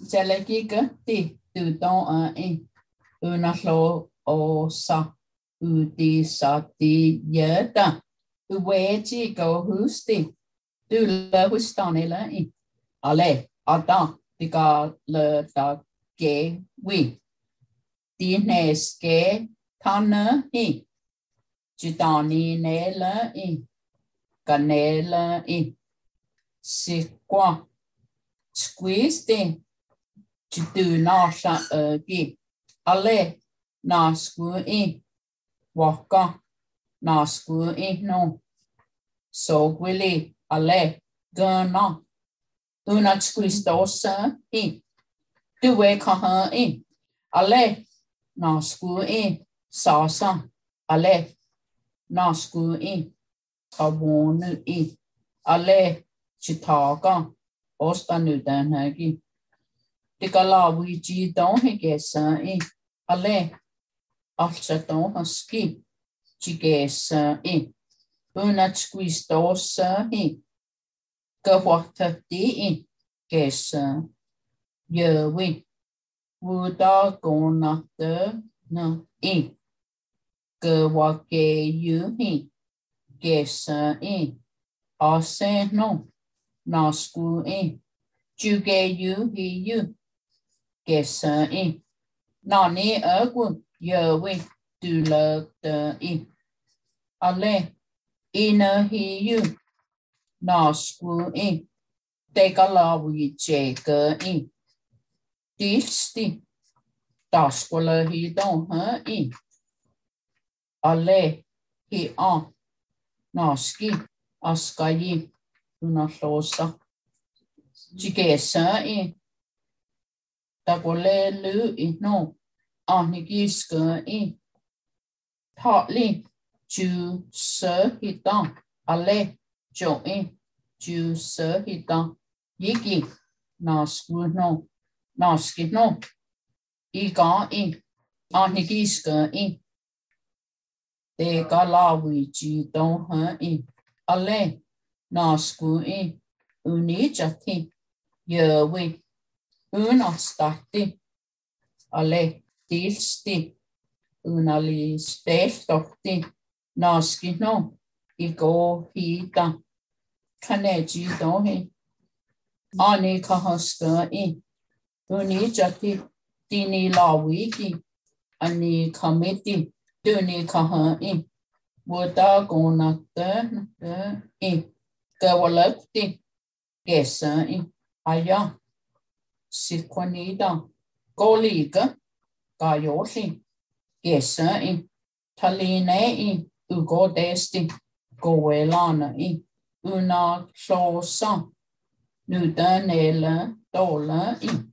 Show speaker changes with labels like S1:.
S1: Jalakika ti tuton una lo o sa uti sa ti yeta uwechi go husti tu le hustanela I ale ata tika le ta ke wi ti nes ke tana I chitani ne la I canela I si qua squeeze tu na sa ki ale na sku I waka na sku I no so gwili ale gana una squeeze dosa I tu we kaha I ale na sku I sasa ale na sku I kabonu I ale chitaga osta nu dan hagi tikala wi ji don hegesa I ale alsa don haski chigesa I una squeeze dosa I gawata di I gesa yewi wuda gona de na I gawake yu I gesa I ase no na sku I juge yu hi yu gesa I nani agu yewi du le de I ale ina hi yu na sku I tekala wi jega I disti taskola hi don ha I ale hi on naski askayi una losa jigesa I tagole lu I no anigiska I thotli ju se hitan ale jo I ju se hitan yiki nasku no naski no iga I anigiska I te kalawi ji don ha I ale nasku I unichati yewi unastati ale tilsti unali stefti naski no igo hita kaneji don he ani kahaska I unichati tini lawiki ani kamiti tuni kaha I wuda gona de I gawalakti gesa I aya sikwanida goliga gayoshi gesa I taline I ugo desti goelana I una shosa nudanela dola I